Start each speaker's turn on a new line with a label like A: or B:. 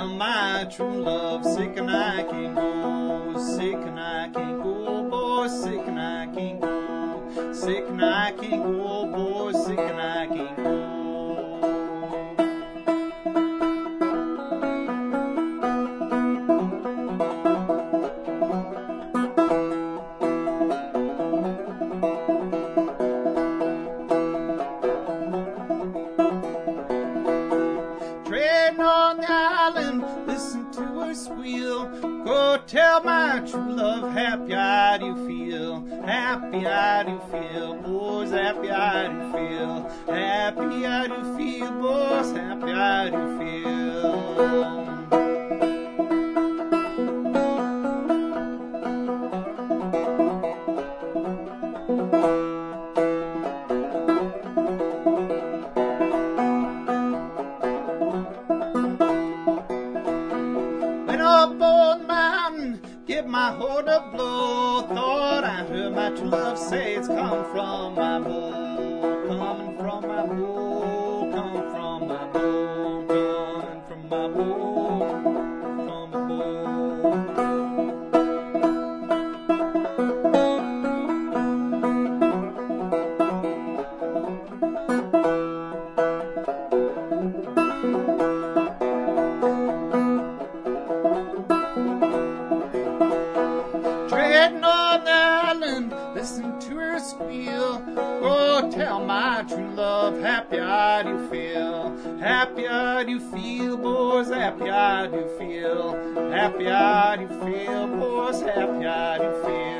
A: tell my true love, sick and I can't go, sick and I can't go, boy, sick and I can't go, sick and I can't go, boy, sick and I can't go. Treading on the island, listen to her squeal. Go tell my true love, happy I do feel, happy I do feel, boys, happy I do feel, happy I do feel, boys, happy I do feel. Up on the mountain, give my horn a blow. Thought I heard my true love say it's come from my bow, coming from my bow, coming from my bow, coming from my bow, from my bow. Treading on the island, listen to her squeal. Oh, tell my true love, happy I do feel, happy I do feel, boys, happy I do feel, happy I do feel, boys, happy I do feel.